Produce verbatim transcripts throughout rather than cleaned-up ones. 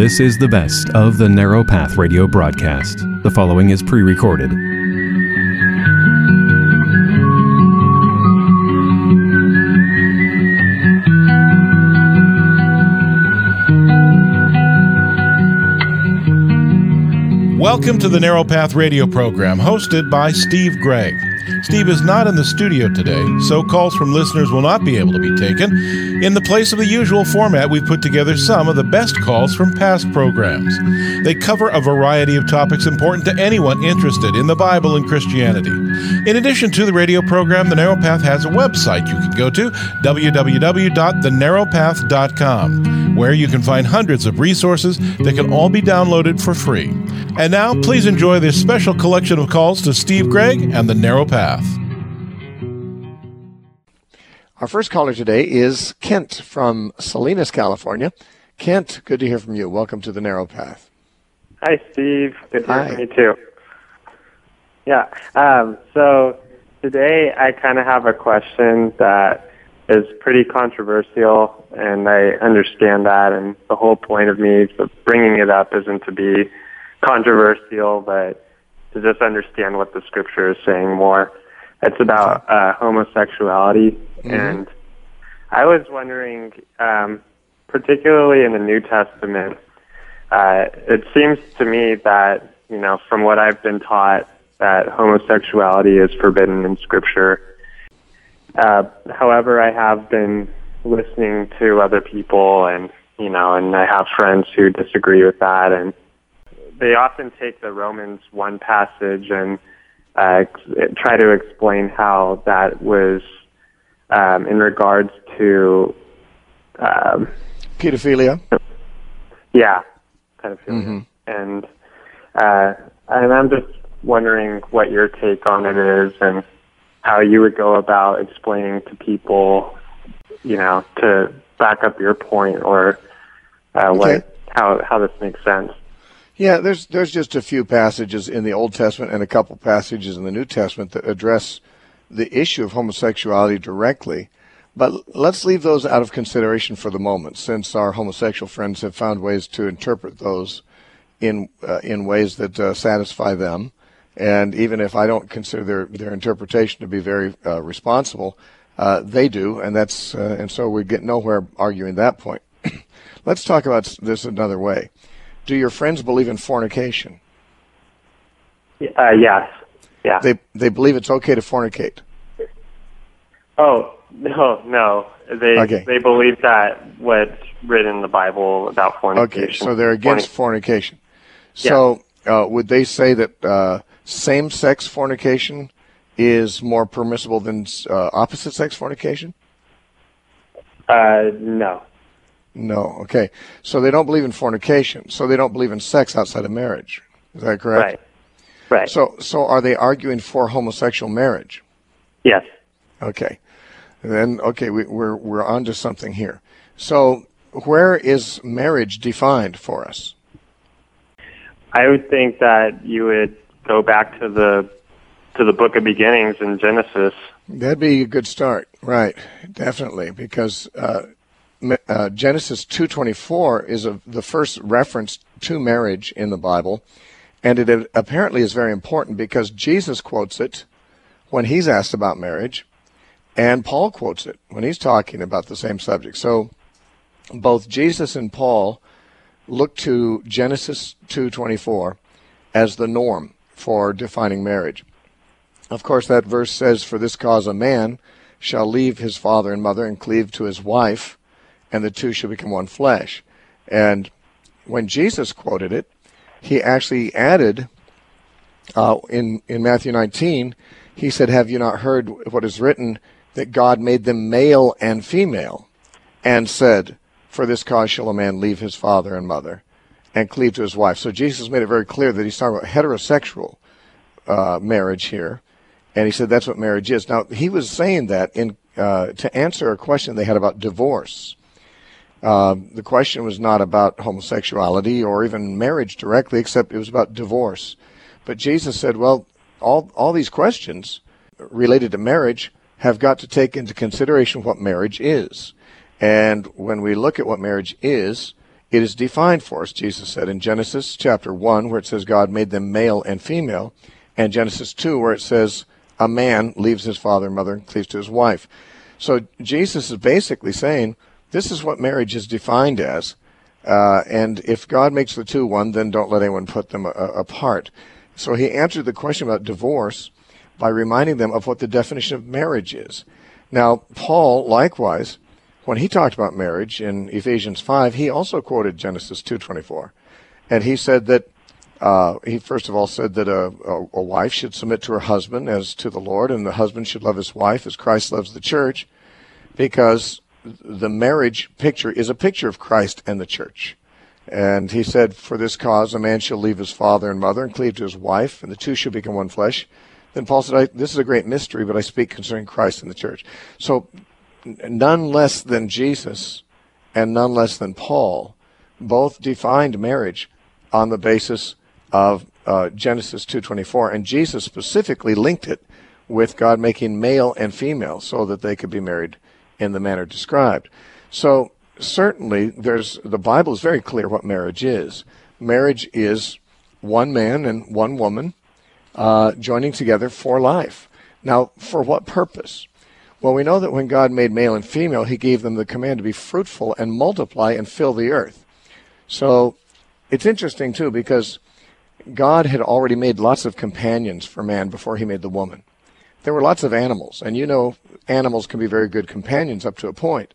This is the best of the Narrow Path radio broadcast. The following is pre-recorded. Welcome to the Narrow Path radio program, hosted by Steve Gregg. Steve is not in the studio today, so calls from listeners will not be able to be taken. In the place of the usual format, we've put together some of the best calls from past programs. They cover a variety of topics important to anyone interested in the Bible and Christianity. In addition to the radio program, The Narrow Path has a website you can go to, w w w dot the narrow path dot com, where you can find hundreds of resources that can all be downloaded for free. And now, please enjoy this special collection of calls to Steve Gregg and The Narrow Path. Our first caller today is Kent from Salinas, California. Kent, good to hear from you. Welcome to The Narrow Path. Hi, Steve. Good to hear Hi. from you, too. Yeah, um, so today I kind of have a question that is pretty controversial, and I understand that, and the whole point of me bringing it up isn't to be controversial, but to just understand what the Scripture is saying more. It's about uh, homosexuality, mm-hmm. and I was wondering, um, particularly in the New Testament, uh, it seems to me that, you know, from what I've been taught, that homosexuality is forbidden in Scripture. Uh, however, I have been listening to other people, and, you know, and I have friends who disagree with that, and they often take the Romans one passage and uh, try to explain how that was um, in regards to um, pedophilia. Yeah, pedophilia, mm-hmm. and uh, and I'm just wondering what your take on it is, and how you would go about explaining to people, you know, to back up your point, or uh, okay. what how how this makes sense. Yeah, there's there's just a few passages in the Old Testament and a couple passages in the New Testament that address the issue of homosexuality directly. But let's leave those out of consideration for the moment, since our homosexual friends have found ways to interpret those in uh, in ways that uh, satisfy them. And even if I don't consider their, their interpretation to be very uh, responsible, uh, they do, and that's uh, and so we get nowhere arguing that point. Let's talk about this another way. Do your friends believe in fornication? Uh, yes. Yeah. They they believe it's okay to fornicate. Oh no, no. They okay. they believe that what's written in the Bible about fornication. Okay, so they're against Fornic- fornication. So yeah. uh, would they say that uh, same-sex fornication is more permissible than uh, opposite-sex fornication? Uh, no. No, okay. So they don't believe in fornication. So they don't believe in sex outside of marriage. Is that correct? Right. Right. So, so are they arguing for homosexual marriage? Yes. Okay. Then, okay, we, we're we're onto something here. So, where is marriage defined for us? I would think that you would go back to the to the Book of Beginnings in Genesis. That'd be a good start, right? Definitely, because uh, uh, Genesis two twenty-four is a, the first reference to marriage in the Bible, and it apparently is very important because Jesus quotes it when he's asked about marriage, and Paul quotes it when he's talking about the same subject. So both Jesus and Paul look to Genesis two twenty-four as the norm for defining marriage. Of course, that verse says, "For this cause a man shall leave his father and mother and cleave to his wife, and the two shall become one flesh." And when Jesus quoted it, he actually added, uh, in, in Matthew nineteen, he said, "Have you not heard what is written, that God made them male and female, and said, for this cause shall a man leave his father and mother and cleave to his wife." So Jesus made it very clear that he's talking about heterosexual uh, marriage here. And he said that's what marriage is. Now, he was saying that in uh, to answer a question they had about divorce. Uh, the question was not about homosexuality or even marriage directly, except it was about divorce. But Jesus said, well, all all these questions related to marriage have got to take into consideration what marriage is. And when we look at what marriage is, It is defined for us, Jesus said, in Genesis chapter one, where it says God made them male and female, and Genesis two, where it says a man leaves his father and mother and cleaves to his wife. So Jesus is basically saying, this is what marriage is defined as, uh, and if God makes the two one, then don't let anyone put them uh, apart. So he answered the question about divorce by reminding them of what the definition of marriage is. Now, Paul, likewise, when he talked about marriage in Ephesians five, he also quoted Genesis two twenty-four. And he said that, uh, he first of all said that a, a, a wife should submit to her husband as to the Lord, and the husband should love his wife as Christ loves the church, because the marriage picture is a picture of Christ and the church. And he said, for this cause, a man shall leave his father and mother and cleave to his wife, and the two shall become one flesh. Then Paul said, I, this is a great mystery, but I speak concerning Christ and the church. So none less than Jesus and none less than Paul both defined marriage on the basis of uh, Genesis two twenty-four, and Jesus specifically linked it with God making male and female so that they could be married in the manner described. So certainly there's the Bible is very clear what marriage is. Marriage is one man and one woman uh, joining together for life. Now, for what purpose? Well, we know that when God made male and female, he gave them the command to be fruitful and multiply and fill the earth. So it's interesting, too, because God had already made lots of companions for man before he made the woman. There were lots of animals, and you know animals can be very good companions up to a point.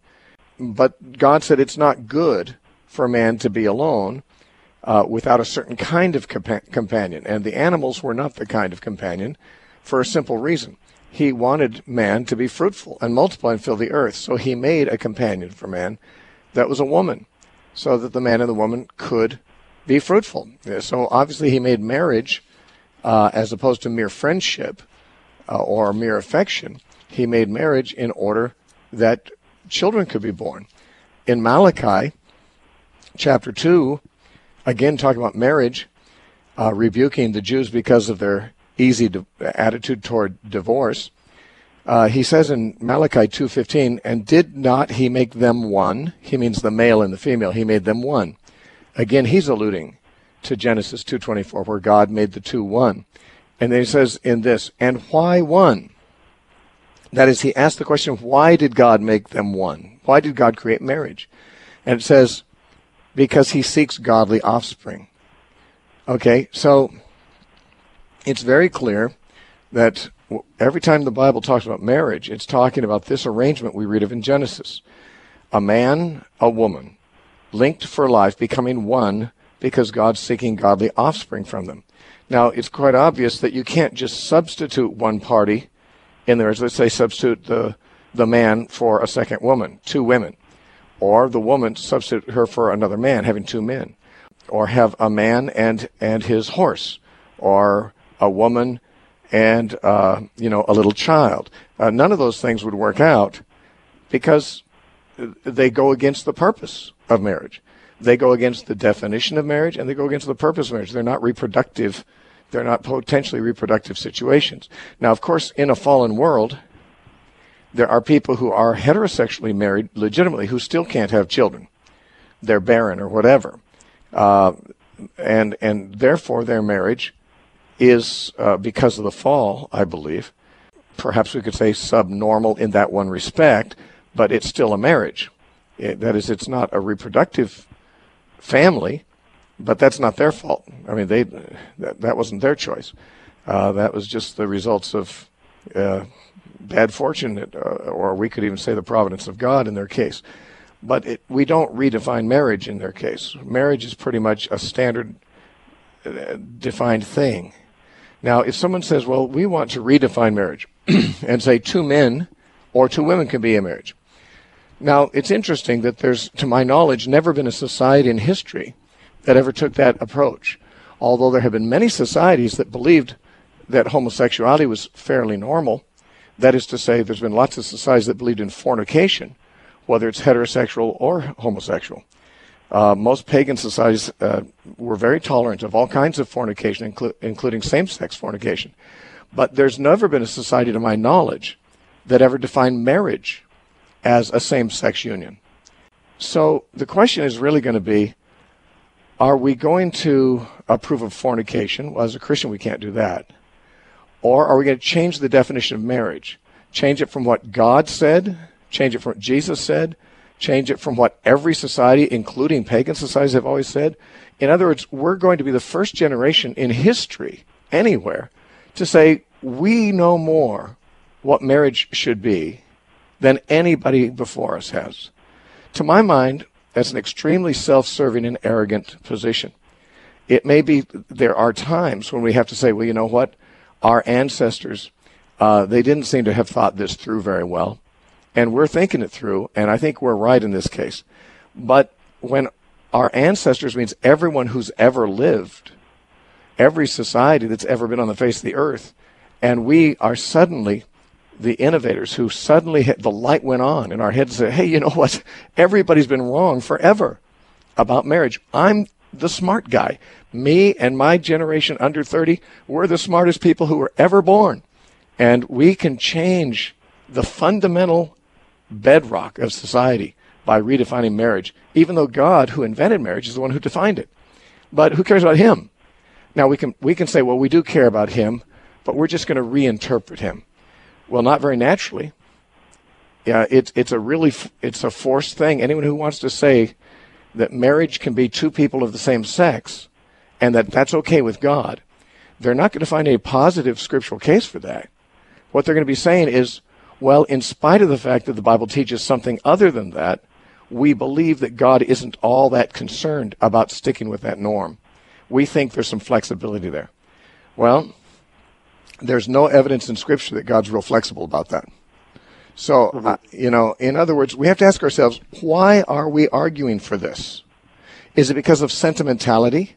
But God said it's not good for man to be alone uh, without a certain kind of compa- companion. And the animals were not the kind of companion for a simple reason. He wanted man to be fruitful and multiply and fill the earth. So he made a companion for man that was a woman, so that the man and the woman could be fruitful. So obviously he made marriage, uh, as opposed to mere friendship uh, or mere affection, he made marriage in order that children could be born. In Malachi chapter two, again talking about marriage, uh, rebuking the Jews because of their easy di- attitude toward divorce, uh, he says in Malachi two fifteen, and did not he make them one? He means the male and the female. He made them one. Again, he's alluding to Genesis two twenty-four, where God made the two one. And then he says in this, and why one? That is, he asked the question, why did God make them one? Why did God create marriage? And it says, because he seeks godly offspring. Okay, so it's very clear that every time the Bible talks about marriage, it's talking about this arrangement we read of in Genesis. A man, a woman, linked for life, becoming one because God's seeking godly offspring from them. Now, it's quite obvious that you can't just substitute one party in there. Let's say substitute the, the man for a second woman, two women, or the woman substitute her for another man, having two men, or have a man and, and his horse, or a woman and, uh, you know, a little child. Uh, none of those things would work out because they go against the purpose of marriage. They go against the definition of marriage, and they go against the purpose of marriage. They're not reproductive. They're not potentially reproductive situations. Now, of course, in a fallen world, there are people who are heterosexually married legitimately who still can't have children. They're barren or whatever. Uh, and, and therefore, their marriage is, uh, because of the fall, I believe, perhaps we could say subnormal in that one respect, but it's still a marriage. It, that is, it's not a reproductive family, but that's not their fault. I mean, they that, that wasn't their choice. Uh, that was just the results of uh, bad fortune, uh, or we could even say the providence of God in their case. But it, we don't redefine marriage in their case. Marriage is pretty much a standard uh, defined thing. Now, if someone says, well, we want to redefine marriage and say two men or two women can be a marriage. Now, it's interesting that there's, to my knowledge, never been a society in history that ever took that approach, although there have been many societies that believed that homosexuality was fairly normal. That is to say, there's been lots of societies that believed in fornication, whether it's heterosexual or homosexual. Uh, most pagan societies uh, were very tolerant of all kinds of fornication, inclu- including same-sex fornication. But there's never been a society, to my knowledge, that ever defined marriage as a same-sex union. So the question is really going to be, Are we going to approve of fornication? Well, as a Christian, we can't do that. Or are we going to change the definition of marriage? Change it from what God said, change it from what Jesus said, change it from what every society, including pagan societies, have always said? In other words, we're going to be the first generation in history, anywhere, to say we know more what marriage should be than anybody before us has. To my mind, that's an extremely self-serving and arrogant position. It may be there are times when we have to say, well, you know what? Our ancestors, uh, they didn't seem to have thought this through very well. And we're thinking it through, and I think we're right in this case. But when our ancestors means everyone who's ever lived, every society that's ever been on the face of the earth, and we are suddenly the innovators who suddenly hit, the light went on in our heads and said, hey, you know what? Everybody's been wrong forever about marriage. I'm the smart guy. Me and my generation under thirty, we're the smartest people who were ever born. And we can change the fundamental bedrock of society by redefining marriage, even though God, who invented marriage, is the one who defined it. But who cares about him? Now, we can we can say, well, we do care about him, but we're just going to reinterpret him. Well, not very naturally. Yeah, it's it's a really it's a forced thing. Anyone who wants to say that marriage can be two people of the same sex and that that's okay with God, they're not going to find a positive scriptural case for that. What they're going to be saying is, well, in spite of the fact that the Bible teaches something other than that, we believe that God isn't all that concerned about sticking with that norm. We think there's some flexibility there. Well, there's no evidence in Scripture that God's real flexible about that. So, mm-hmm. uh, you know, in other words, we have to ask ourselves, why are we arguing for this? Is it because of sentimentality?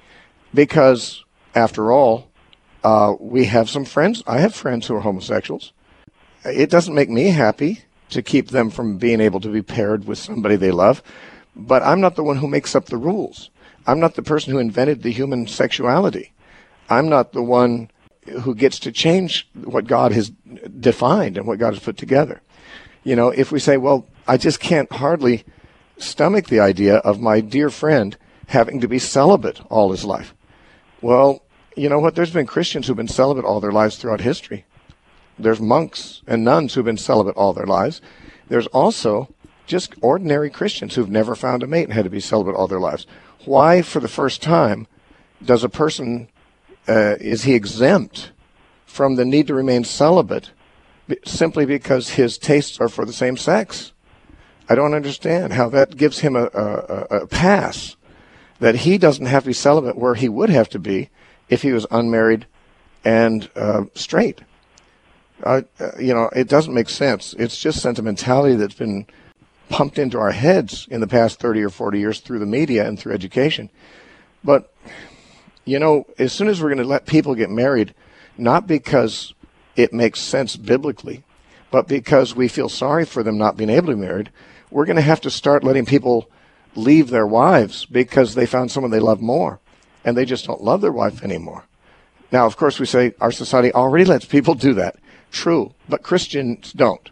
Because, after all, uh, we have some friends. I have friends who are homosexuals. It doesn't make me happy to keep them from being able to be paired with somebody they love, but I'm not the one who makes up the rules. I'm not the person who invented the human sexuality. I'm not the one who gets to change what God has defined and what God has put together. You know, if we say, well, I just can't hardly stomach the idea of my dear friend having to be celibate all his life. Well, you know what? There's been Christians who've been celibate all their lives throughout history. There's monks and nuns who've been celibate all their lives. There's also just ordinary Christians who've never found a mate and had to be celibate all their lives. Why, for the first time, does a person, uh, is he exempt from the need to remain celibate simply because his tastes are for the same sex? I don't understand how that gives him a, a, a pass that he doesn't have to be celibate where he would have to be if he was unmarried and uh, straight. Uh, you know, it doesn't make sense. It's just sentimentality that's been pumped into our heads in the past thirty or forty years through the media and through education. But, you know, as soon as we're going to let people get married, not because it makes sense biblically, but because we feel sorry for them not being able to be married, we're going to have to start letting people leave their wives because they found someone they love more, and they just don't love their wife anymore. Now, of course, we say our society already lets people do that. True, but Christians don't.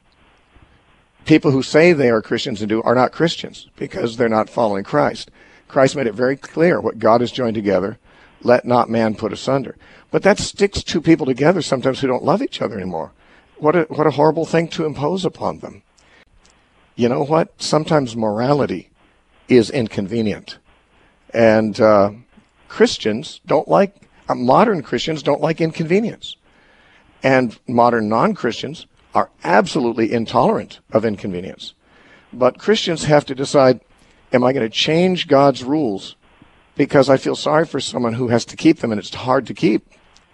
People who say they are Christians and do are not Christians because they're not following Christ. Christ made it very clear what God has joined together, let not man put asunder. But that sticks two people together sometimes who don't love each other anymore. What a, what a horrible thing to impose upon them. You know what? Sometimes morality is inconvenient. And uh, Christians don't like, uh, modern Christians don't like inconvenience. And modern non-Christians are absolutely intolerant of inconvenience. But Christians have to decide, am I going to change God's rules because I feel sorry for someone who has to keep them and it's hard to keep?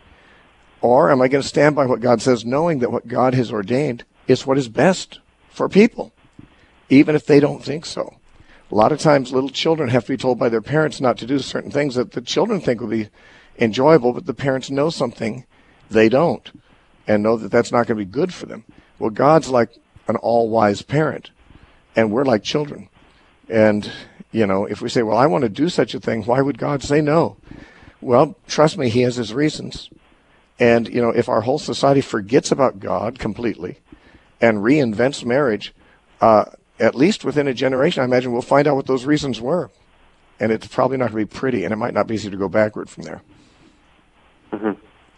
Or am I going to stand by what God says, knowing that what God has ordained is what is best for people, even if they don't think so? A lot of times little children have to be told by their parents not to do certain things that the children think will be enjoyable, but the parents know something they don't, and know that that's not going to be good for them. Well, God's like an all-wise parent, and we're like children. And, you know, if we say, well, I want to do such a thing, why would God say no? Well, trust me, he has his reasons. And, you know, if our whole society forgets about God completely and reinvents marriage, uh, at least within a generation, I imagine we'll find out what those reasons were. and it's probably not going to be pretty, and it might not be easy to go backward from there. Mm-hmm.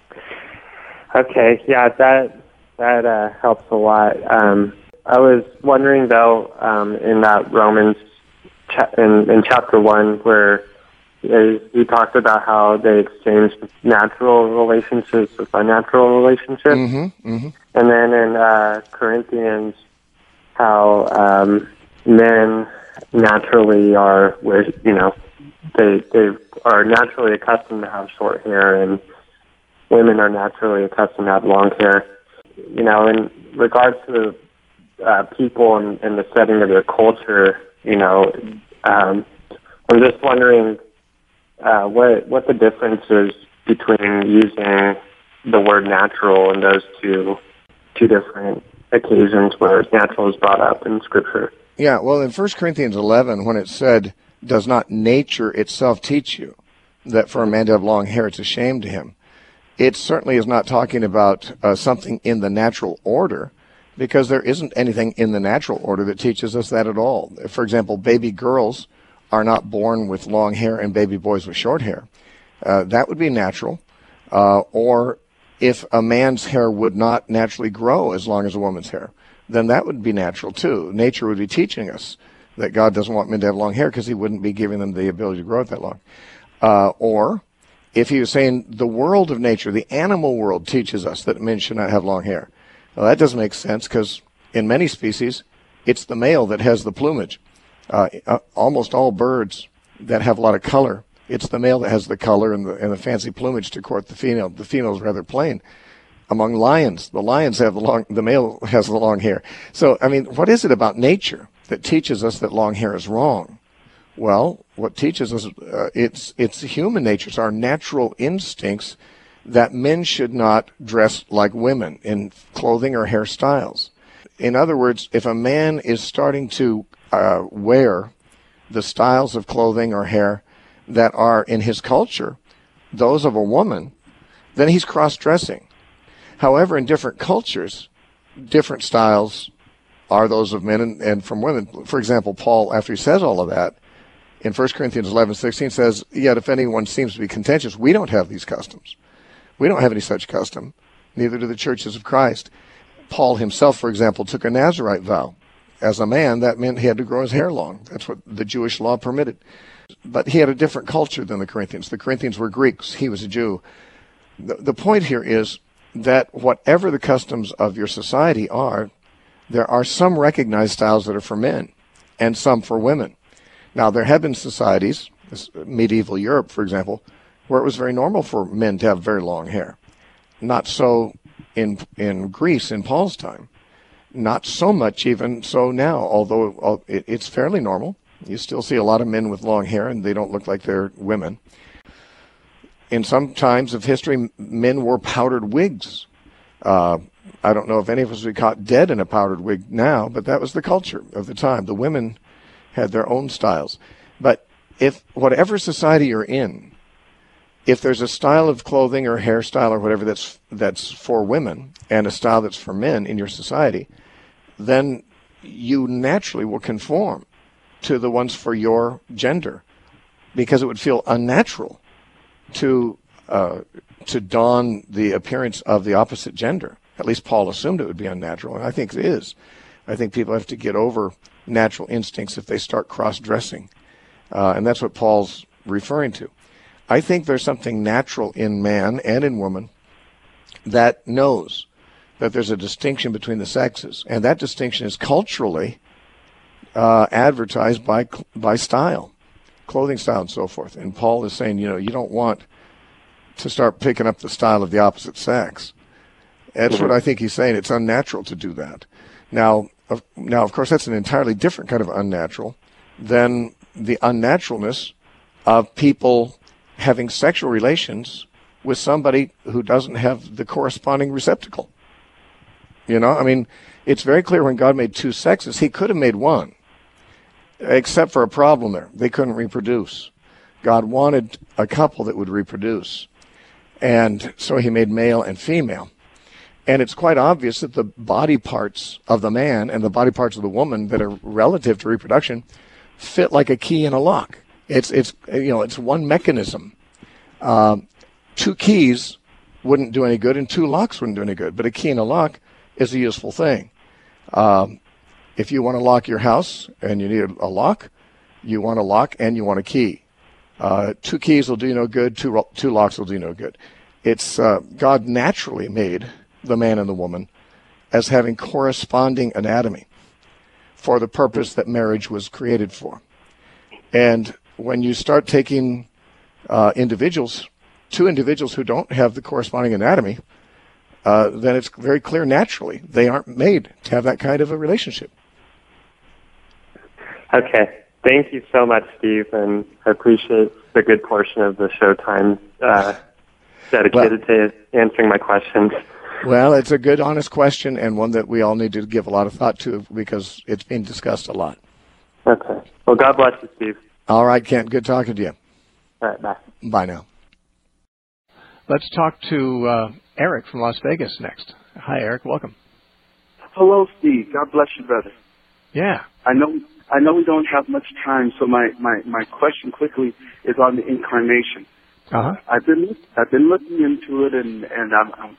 Okay, yeah, that that uh, helps a lot. Um, I was wondering, though, um, in that Romans, cha- in, in chapter one, where he talked about how they exchanged natural relationships with unnatural relationships. Mm-hmm, mm-hmm. And then in uh, Corinthians, how um, men naturally are, with you know, they they are naturally accustomed to have short hair, and women are naturally accustomed to have long hair. You know, in regards to uh, people and, and the setting of their culture, you know, um, I'm just wondering uh, what what the difference is between using the word natural in those two two different occasions where natural is brought up in Scripture. Yeah, well, in First Corinthians eleven, when it said, does not nature itself teach you that for a man to have long hair, it's a shame to him? It certainly is not talking about uh, something in the natural order, because there isn't anything in the natural order that teaches us that at all. For example, baby girls are not born with long hair and baby boys with short hair. Uh, that would be natural. Uh, or if a man's hair would not naturally grow as long as a woman's hair, then that would be natural too. Nature would be teaching us that God doesn't want men to have long hair because he wouldn't be giving them the ability to grow it that long. Uh, or if he was saying the world of nature, the animal world, teaches us that men should not have long hair. Well, that doesn't make sense, because in many species, it's the male that has the plumage. Uh, uh, almost all birds that have a lot of color, it's the male that has the color and the, and the fancy plumage to court the female. The female is rather plain. Among lions, the lions have the long, the male has the long hair. So, I mean, what is it about nature that teaches us that long hair is wrong? Well, what teaches us, uh, it's it's human nature, it's our natural instincts that men should not dress like women in clothing or hairstyles. In other words, if a man is starting to uh, wear the styles of clothing or hair that are in his culture, those of a woman, then he's cross-dressing. However, in different cultures, different styles are those of men and, and from women. For example, Paul, after he says all of that, in First Corinthians eleven sixteen says, yet if anyone seems to be contentious, we don't have these customs. We don't have any such custom, neither do the churches of Christ. Paul himself, for example, took a Nazirite vow. As a man, that meant he had to grow his hair long. That's what the Jewish law permitted. But he had a different culture than the Corinthians. The Corinthians were Greeks. He was a Jew. The, the point here is that whatever the customs of your society are, there are some recognized styles that are for men and some for women. Now, there have been societies, medieval Europe, for example, where it was very normal for men to have very long hair. Not so in in Greece in Paul's time. Not so much even so now, although it, it's fairly normal. You still see a lot of men with long hair, and they don't look like they're women. In some times of history, men wore powdered wigs. Uh, I don't know if any of us would be caught dead in a powdered wig now, but that was the culture of the time. The women had their own styles. But if whatever society you're in, if there's a style of clothing or hairstyle or whatever that's that's for women and a style that's for men in your society, then you naturally will conform to the ones for your gender, because it would feel unnatural to uh, to don the appearance of the opposite gender. At least Paul assumed it would be unnatural, and I think it is. I think people have to get over natural instincts if they start cross-dressing, uh, and that's what Paul's referring to. I think there's something natural in man and in woman that knows that there's a distinction between the sexes, and that distinction is culturally uh, advertised by by style, clothing style, and so forth. And Paul is saying, you know, you don't want to start picking up the style of the opposite sex. That's mm-hmm. what I think he's saying. It's unnatural to do that. Now, of, now, of course, that's an entirely different kind of unnatural than the unnaturalness of people having sexual relations with somebody who doesn't have the corresponding receptacle. You know, I mean, it's very clear when God made two sexes, he could have made one, except for a problem there. They couldn't reproduce. God wanted a couple that would reproduce. And so he made male and female. And it's quite obvious that the body parts of the man and the body parts of the woman that are relative to reproduction fit like a key in a lock. It's it's you know it's one mechanism. Um, two keys wouldn't do any good, and two locks wouldn't do any good. But a key and a lock is a useful thing. Um, if you want to lock your house and you need a lock, you want a lock and you want a key. Uh, two keys will do you no good. Two two locks will do you no good. It's uh, God naturally made the man and the woman as having corresponding anatomy for the purpose that marriage was created for. And when you start taking uh, individuals, two individuals who don't have the corresponding anatomy, uh, then it's very clear naturally they aren't made to have that kind of a relationship. Okay. Thank you so much, Steve, and I appreciate the good portion of the show time uh, dedicated well, to answering my questions. Well, it's a good, honest question, and one that we all need to give a lot of thought to because it's being discussed a lot. Okay. Well, God bless you, Steve. All right, Kent. Good talking to you. All right, bye. Bye now. Let's talk to uh, Eric from Las Vegas next. Hi, Eric. Welcome. Hello, Steve. God bless you, brother. Yeah. I know I know we don't have much time, so my, my, my question quickly is on the incarnation. Uh-huh. I've been I've been looking into it, and and I'm, I'm,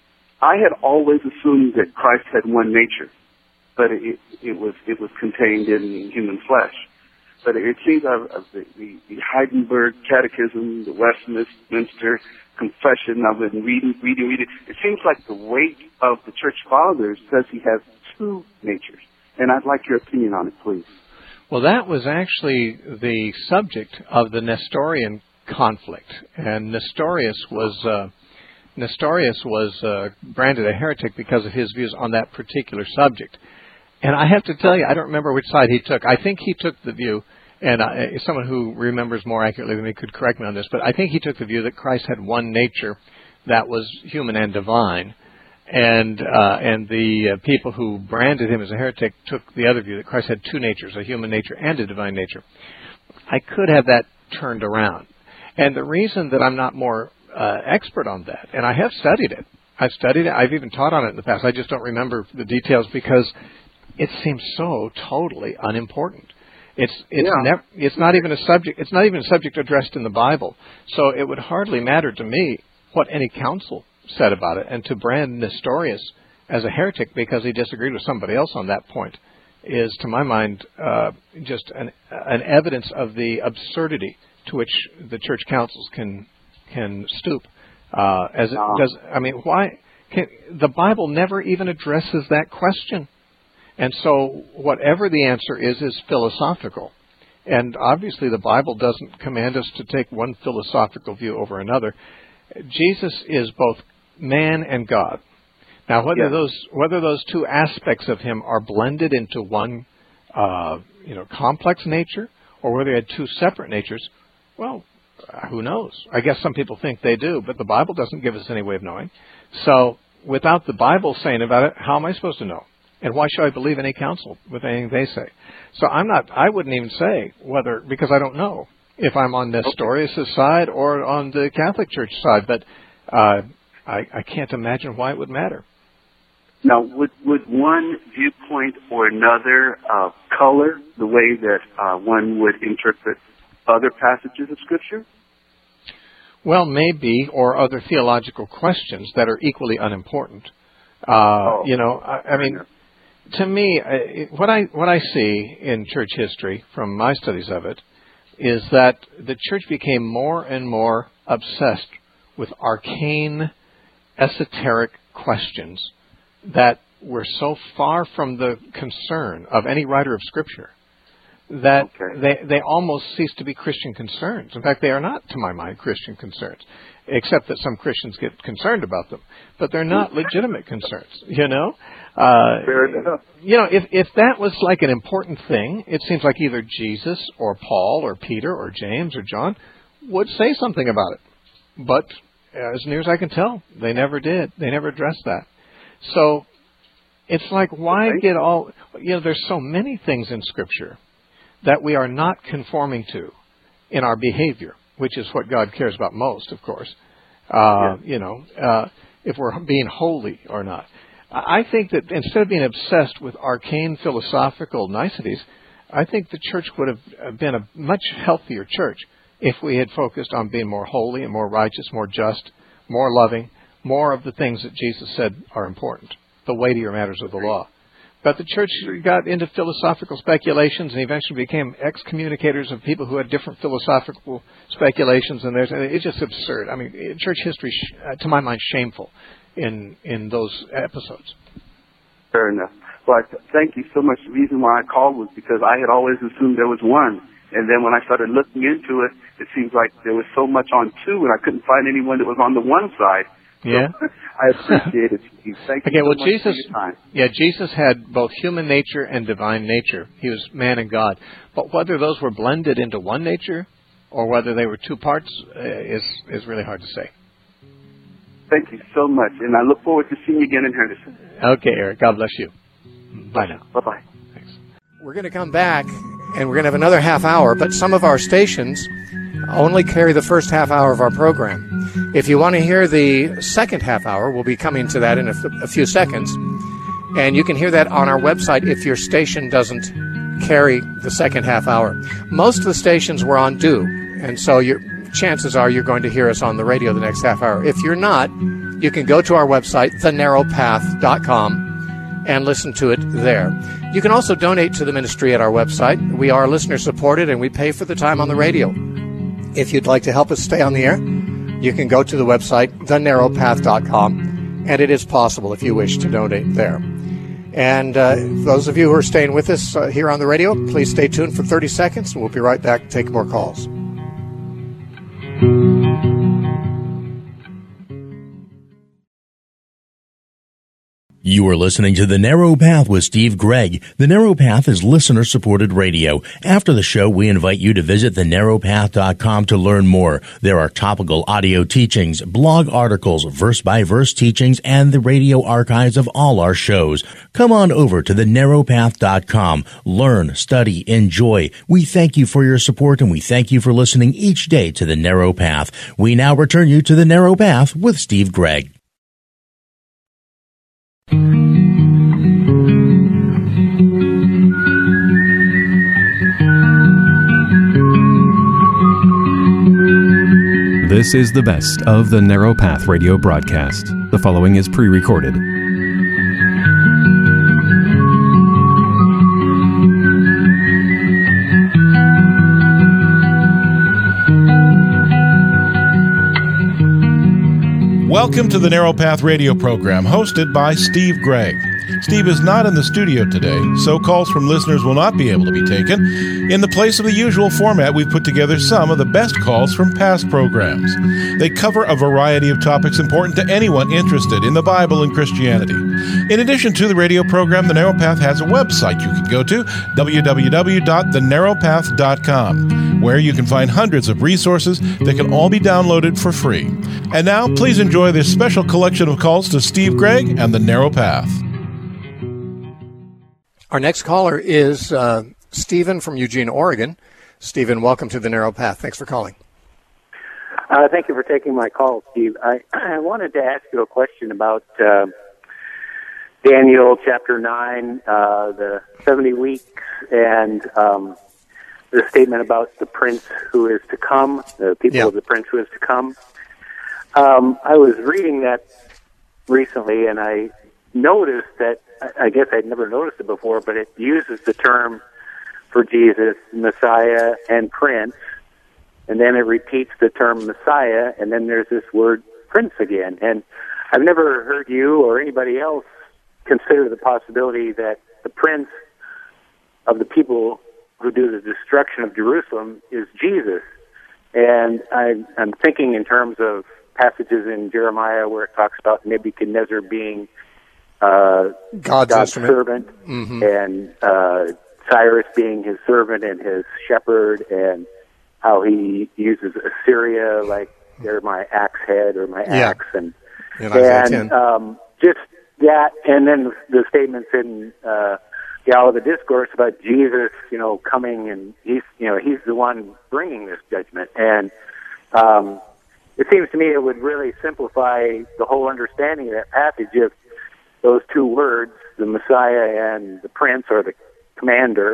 I had always assumed that Christ had one nature, but it it was it was contained in human flesh. But it seems of the, the, the Heidelberg Catechism, the Westminster Confession, I've been reading, reading, reading. It seems like the weight of the Church Fathers says he has two natures. And I'd like your opinion on it, please. Well, that was actually the subject of the Nestorian conflict. And Nestorius was uh, Nestorius was uh, branded a heretic because of his views on that particular subject. And I have to tell you, I don't remember which side he took. I think he took the view, and uh, someone who remembers more accurately than me could correct me on this, but I think he took the view that Christ had one nature that was human and divine. And uh, and the uh, people who branded him as a heretic took the other view, that Christ had two natures, a human nature and a divine nature. I could have that turned around. And the reason that I'm not more uh, expert on that, and I have studied it, I've studied it, I've even taught on it in the past, I just don't remember the details because it seems so totally unimportant. It's it's yeah. never it's not even a subject it's not even a subject addressed in the Bible. So it would hardly matter to me what any council said about it, and to brand Nestorius as a heretic because he disagreed with somebody else on that point is, to my mind, uh, just an, an evidence of the absurdity to which the church councils can can stoop. Uh, as it no. does, I mean, why can, the Bible never even addresses that question, and so whatever the answer is is philosophical. And obviously, the Bible doesn't command us to take one philosophical view over another. Jesus is both man and God. Now, whether yeah. those whether those two aspects of him are blended into one, uh, you know, complex nature, or whether they had two separate natures, well, who knows? I guess some people think they do, but the Bible doesn't give us any way of knowing. So, without the Bible saying about it, how am I supposed to know? And why should I believe any counsel with anything they say? So, I'm not. I wouldn't even say whether, because I don't know if I'm on Nestorius' side or on the Catholic Church side, but uh, I, I can't imagine why it would matter. Now, would would one viewpoint or another uh, color the way that uh, one would interpret other passages of Scripture? Well, maybe, or other theological questions that are equally unimportant. Uh, oh, you know, I, I mean, to me, I, what I what I see in church history from my studies of it is that the church became more and more obsessed with arcane, esoteric questions that were so far from the concern of any writer of Scripture that okay. they they almost cease to be Christian concerns. In fact, they are not, to my mind, Christian concerns, except that some Christians get concerned about them. But they're not legitimate concerns, you know? Uh, Fair enough. You know, if, if that was like an important thing, it seems like either Jesus or Paul or Peter or James or John would say something about it. But as near as I can tell, they never did. They never addressed that. So it's like, why okay. get all, you know, there's so many things in Scripture that we are not conforming to in our behavior, which is what God cares about most, of course. Uh, yeah. You know, uh, if we're being holy or not. I think that instead of being obsessed with arcane philosophical niceties, I think the church would have been a much healthier church if we had focused on being more holy and more righteous, more just, more loving, more of the things that Jesus said are important, the weightier matters of the law. But the church got into philosophical speculations and eventually became excommunicators of people who had different philosophical speculations. And there's, it's just absurd. I mean, church history, uh, to my mind, shameful in in those episodes. Fair enough. Well, I th- thank you so much. The reason why I called was because I had always assumed there was one. And then when I started looking into it, it seems like there was so much on two, and I couldn't find anyone that was on the one side. Yeah. So I appreciate it, Steve. Thank you okay, so well, much Jesus, for your time. Yeah, Jesus had both human nature and divine nature. He was man and God. But whether those were blended into one nature or whether they were two parts uh, is is really hard to say. Thank you so much, and I look forward to seeing you again in Henderson. Okay, Eric. God bless you. Bye now. Bye-bye. Thanks. We're going to come back, and we're going to have another half hour, but some of our stations only carry the first half hour of our program. If you want to hear the second half hour, we'll be coming to that in a, f- a few seconds, and you can hear that on our website if your station doesn't carry the second half hour. Most of the stations were on due, and so your chances are you're going to hear us on the radio the next half hour. If you're not, you can go to our website, the narrow path dot com, and listen to it there. You can also donate to the ministry at our website. We are listener-supported, and we pay for the time on the radio. If you'd like to help us stay on the air, you can go to the website, the narrow path dot com, and it is possible if you wish to donate there. And uh, those of you who are staying with us uh, here on the radio, please stay tuned for thirty seconds, and we'll be right back to take more calls. You are listening to The Narrow Path with Steve Gregg. The Narrow Path is listener-supported radio. After the show, we invite you to visit the narrow path dot com to learn more. There are topical audio teachings, blog articles, verse-by-verse teachings, and the radio archives of all our shows. Come on over to the narrow path dot com. Learn, study, enjoy. We thank you for your support, and we thank you for listening each day to The Narrow Path. We now return you to The Narrow Path with Steve Gregg. This is the best of the Narrow Path radio broadcast. The following is pre-recorded. Welcome to the Narrow Path radio program, hosted by Steve Gregg. Steve is not in the studio today, so calls from listeners will not be able to be taken. In the place of the usual format, we've put together some of the best calls from past programs. They cover a variety of topics important to anyone interested in the Bible and Christianity. In addition to the radio program, The Narrow Path has a website you can go to, w w w dot the narrow path dot com, where you can find hundreds of resources that can all be downloaded for free. And now, please enjoy this special collection of calls to Steve Gregg and The Narrow Path. Our next caller is uh, Stephen from Eugene, Oregon. Stephen, welcome to the Narrow Path. Thanks for calling. Uh, thank you for taking my call, Steve. I, I wanted to ask you a question about uh, Daniel chapter nine, uh, the seventy weeks, and um, the statement about the prince who is to come, the people yeah. of the prince who is to come. Um, I was reading that recently, and I noticed that, I guess I'd never noticed it before, but it uses the term for Jesus, Messiah and Prince, and then it repeats the term Messiah, and then there's this word Prince again. And I've never heard you or anybody else consider the possibility that the Prince of the people who do the destruction of Jerusalem is Jesus. And I, I'm thinking in terms of passages in Jeremiah where it talks about Nebuchadnezzar being Uh, God's, God's servant, mm-hmm. and uh, Cyrus being his servant and his shepherd, and how he uses Assyria like they're my axe head or my yeah. axe, and and um, just that, and then the statements in uh, the Olivet Discourse about Jesus, you know, coming, and he's, you know, he's the one bringing this judgment, and um, it seems to me it would really simplify the whole understanding of that passage if those two words, the Messiah and the Prince or the Commander,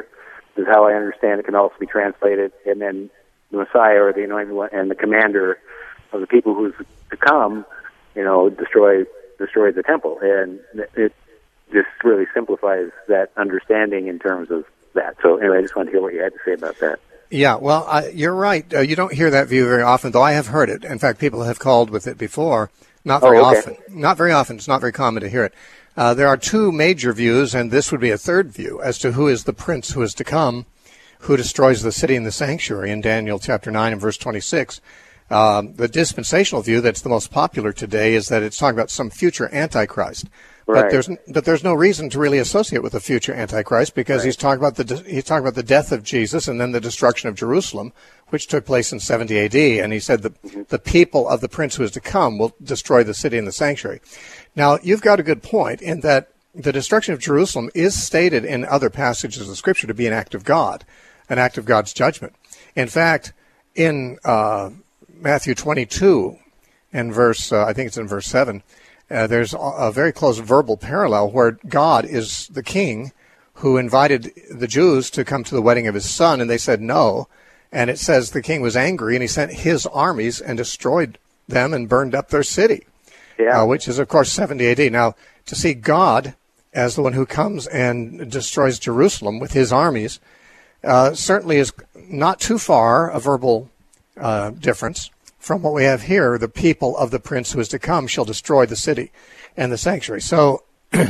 is how I understand it can also be translated, and then the Messiah or the Anointed One and the commander of the people who's to come, you know, destroy destroy the temple, and it just really simplifies that understanding in terms of that. So anyway, I just wanted to hear what you had to say about that. Yeah, well, I, you're right. Uh, you don't hear that view very often, though I have heard it. In fact, people have called with it before. Not very oh, okay. often. Not very often. It's not very common to hear it. Uh, there are two major views, and this would be a third view, as to who is the prince who is to come, who destroys the city and the sanctuary in Daniel chapter nine and verse twenty-six. Um, the dispensational view that's the most popular today is that it's talking about some future Antichrist. Right. But there's but there's no reason to really associate with the future Antichrist, because right. he's talking about the he's talking about the death of Jesus and then the destruction of Jerusalem, which took place in seventy A D. And he said the mm-hmm. the people of the prince who is to come will destroy the city and the sanctuary. Now, you've got a good point in that the destruction of Jerusalem is stated in other passages of Scripture to be an act of God, an act of God's judgment. In fact, in uh, Matthew twenty-two, and verse uh, I think it's in verse seven. Uh, there's a very close verbal parallel where God is the king who invited the Jews to come to the wedding of his son, and they said no. And it says the king was angry, and he sent his armies and destroyed them and burned up their city, yeah. uh, which is, of course, seventy A D. Now, to see God as the one who comes and destroys Jerusalem with his armies uh, certainly is not too far a verbal uh, difference from what we have here. The people of the prince who is to come shall destroy the city and the sanctuary. So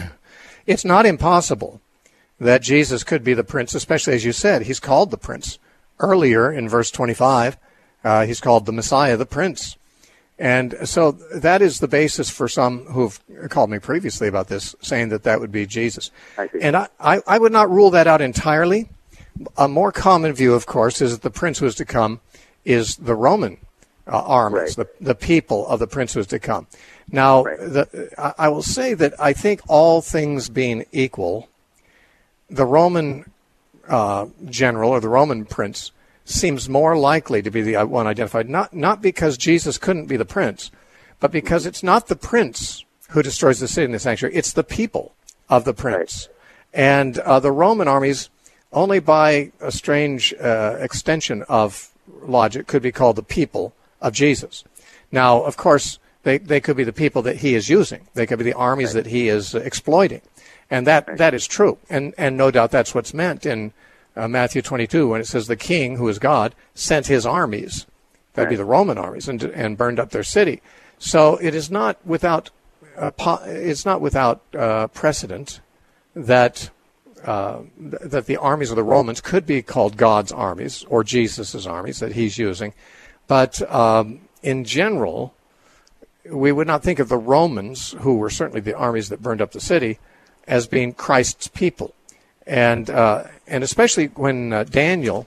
it's not impossible that Jesus could be the prince, especially as you said, he's called the prince. Earlier in verse twenty-five, uh, he's called the Messiah, the prince. And so that is the basis for some who've called me previously about this, saying that that would be Jesus. I see. And I, I, I would not rule that out entirely. A more common view, of course, is that the prince who is to come is the Roman Uh, armies, right. the the people of the prince who is to come. Now, right. the, I, I will say that I think all things being equal, the Roman uh, general or the Roman prince seems more likely to be the one identified, not not because Jesus couldn't be the prince, but because it's not the prince who destroys the city and the sanctuary, it's the people of the prince. Right. And uh, the Roman armies, only by a strange uh, extension of logic, could be called the people of Jesus. Now, of course, they, they could be the people that he is using. They could be the armies right. that he is uh, exploiting. And that, right. that is true. And, and no doubt that's what's meant in uh, Matthew twenty-two when it says the king, who is God, sent his armies, that'd right. be the Roman armies, and, and burned up their city. So it is not without, uh, po- it's not without uh, precedent that uh, th- that the armies of the Romans could be called God's armies or Jesus' armies that he's using. But um, in general, we would not think of the Romans, who were certainly the armies that burned up the city, as being Christ's people. And uh, and especially when uh, Daniel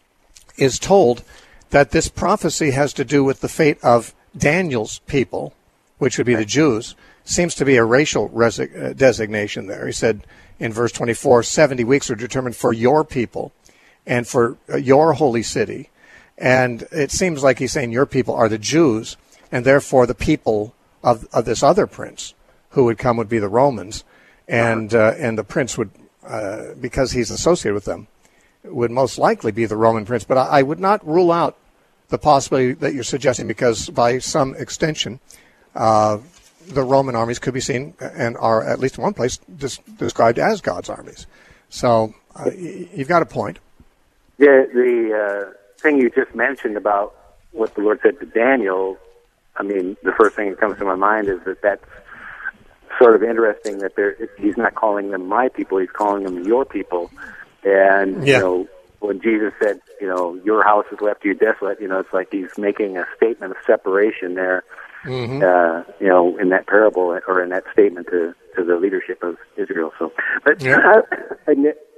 is told that this prophecy has to do with the fate of Daniel's people, which would be the Jews, seems to be a racial resi- uh, designation there. He said in verse twenty-four, seventy weeks are determined for your people and for uh, your holy city. And it seems like he's saying your people are the Jews, and therefore the people of of this other prince who would come would be the Romans, and uh, and the prince would, uh, because he's associated with them, would most likely be the Roman prince. But I, I would not rule out the possibility that you're suggesting, because by some extension, uh, the Roman armies could be seen and are at least in one place dis- described as God's armies. So uh, you've got a point. Yeah, the. Uh... thing you just mentioned about what the Lord said to Daniel, I mean, the first thing that comes to my mind is that that's sort of interesting that there, he's not calling them my people, he's calling them your people. And, yeah. you know, when Jesus said, you know, your house is left to you desolate, you know, it's like he's making a statement of separation there, mm-hmm. uh, you know, in that parable or in that statement to, to the leadership of Israel. So, but yeah. I, I,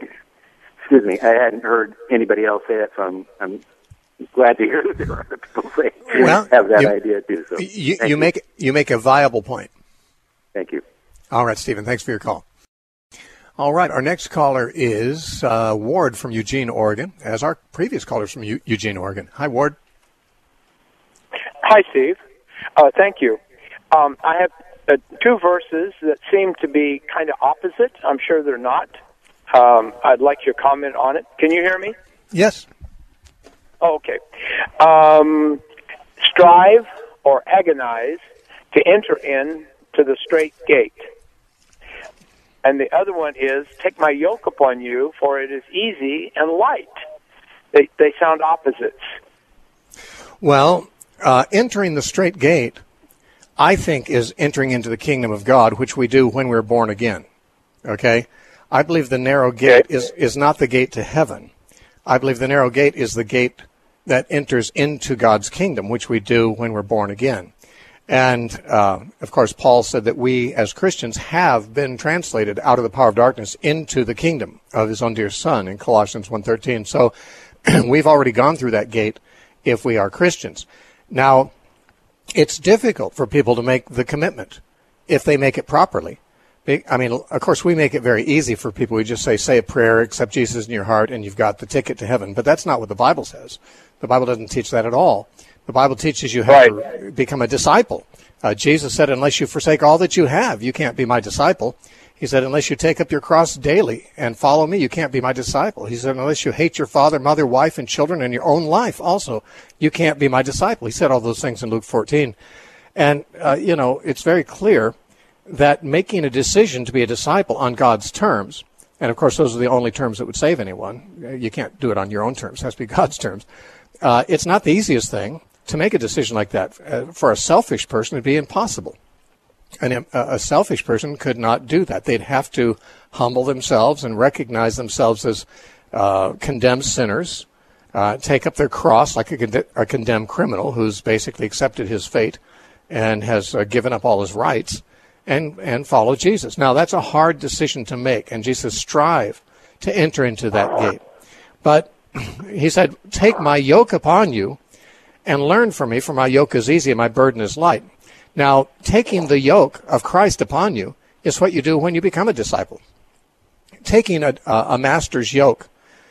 excuse me, I hadn't heard anybody else say that, so I'm, I'm glad to hear that there are other people say well, have that you, idea too. So you, you make you make a viable point. Thank you. All right, Stephen. Thanks for your call. All right, our next caller is uh, Ward from Eugene, Oregon, as our previous callers from U- Eugene, Oregon. Hi, Ward. Hi, Steve. Uh, thank you. Um, I have uh, two verses that seem to be kind of opposite. I'm sure they're not. Um, I'd like your comment on it. Can you hear me? Yes. Oh, okay. Um, strive or agonize to enter in to the straight gate. And the other one is, take my yoke upon you, for it is easy and light. They, they sound opposites. Well, uh, entering the straight gate, I think, is entering into the kingdom of God, which we do when we're born again. Okay? I believe the narrow gate is, is not the gate to heaven. I believe the narrow gate is the gate that enters into God's kingdom, which we do when we're born again. And, uh, of course, Paul said that we as Christians have been translated out of the power of darkness into the kingdom of his own dear Son in Colossians one thirteen. So we've already gone through that gate if we are Christians. Now, it's difficult for people to make the commitment if they make it properly. I mean, of course, we make it very easy for people. We just say, say a prayer, accept Jesus in your heart, and you've got the ticket to heaven. But that's not what the Bible says. The Bible doesn't teach that at all. The Bible teaches you how right. to become a disciple. Uh, Jesus said, unless you forsake all that you have, you can't be my disciple. He said, unless you take up your cross daily and follow me, you can't be my disciple. He said, unless you hate your father, mother, wife, and children, and your own life also, you can't be my disciple. He said all those things in Luke fourteen. And, uh, you know, it's very clear that making a decision to be a disciple on God's terms, and of course those are the only terms that would save anyone. You can't do it on your own terms. It has to be God's terms. Uh, it's not the easiest thing. To make a decision like that, uh, for a selfish person, it'd be impossible. And a, a selfish person could not do that. They'd have to humble themselves and recognize themselves as uh, condemned sinners, uh, take up their cross like a, con- a condemned criminal who's basically accepted his fate and has uh, given up all his rights, and, and follow Jesus. Now, that's a hard decision to make, and Jesus strive to enter into that gate. But he said, take my yoke upon you, and learn from me, for my yoke is easy and my burden is light. Now, taking the yoke of Christ upon you is what you do when you become a disciple. Taking a, a master's yoke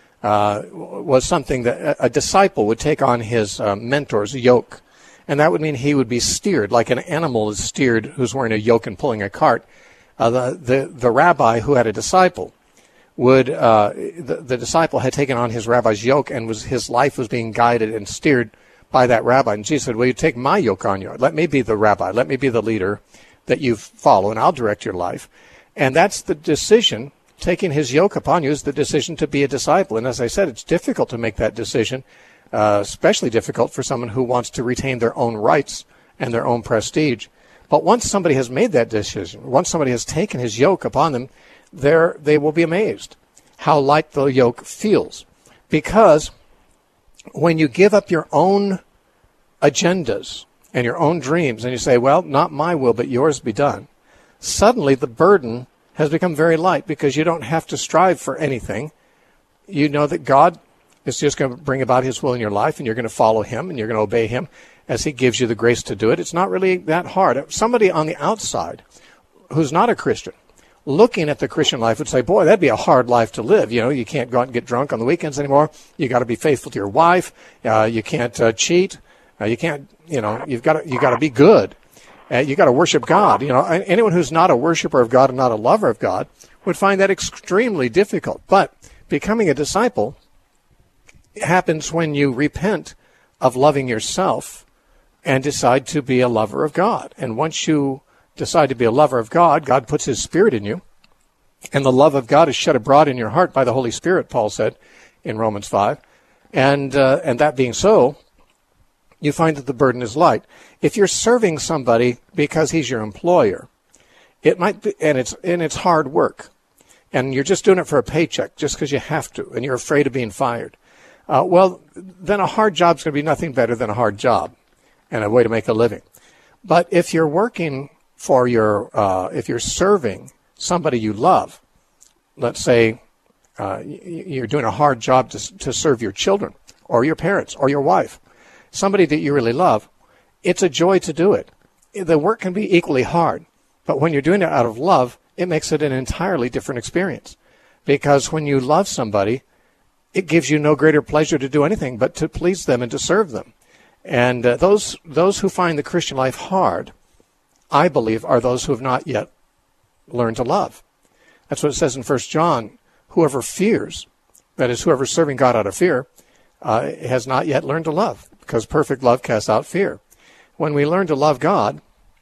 uh, was something that a disciple would take on his uh, mentor's yoke. And that would mean he would be steered like an animal is steered who's wearing a yoke and pulling a cart. Uh, the, the, the rabbi who had a disciple would, uh, the, the disciple had taken on his rabbi's yoke, and was his life was being guided and steered by that rabbi. And Jesus said, will you take my yoke on you? Let me be the rabbi. Let me be the leader that you follow, and I'll direct your life. And that's the decision. Taking his yoke upon you is the decision to be a disciple. And as I said, it's difficult to make that decision, uh, especially difficult for someone who wants to retain their own rights and their own prestige. But once somebody has made that decision, once somebody has taken his yoke upon them, they're, they will be amazed how light the yoke feels. Because when you give up your own agendas and your own dreams and you say, well, not my will, but yours be done, suddenly the burden has become very light, because you don't have to strive for anything. You know that God is just going to bring about his will in your life, and you're going to follow him and you're going to obey him as he gives you the grace to do it. It's not really that hard. Somebody on the outside who's not a Christian, looking at the Christian life, would say, boy, that'd be a hard life to live. You know, you can't go out and get drunk on the weekends anymore. You got to be faithful to your wife. Uh, you can't uh, cheat. Uh, you can't, you know, you've got to, you got to be good. Uh, you got to worship God. You know, anyone who's not a worshiper of God and not a lover of God would find that extremely difficult. But becoming a disciple happens when you repent of loving yourself and decide to be a lover of God. And once you decide to be a lover of God, God puts his Spirit in you, and the love of God is shed abroad in your heart by the Holy Spirit, Paul said in Romans five. And uh, and that being so, you find that the burden is light. If you're serving somebody because he's your employer, it might be, and it's and it's hard work, and you're just doing it for a paycheck just because you have to, and you're afraid of being fired. Uh, well, then a hard job's going to be nothing better than a hard job and a way to make a living. But if you're working for your, uh, if you're serving somebody you love, let's say uh, you're doing a hard job to, to serve your children or your parents or your wife, somebody that you really love, it's a joy to do it. The work can be equally hard, but when you're doing it out of love, it makes it an entirely different experience. Because when you love somebody, it gives you no greater pleasure to do anything but to please them and to serve them. And uh, those those who find the Christian life hard, I believe, are those who have not yet learned to love. That's what it says in First John. whoever fears, that is, whoever's serving God out of fear, uh, has not yet learned to love, because perfect love casts out fear. When we learn to love God,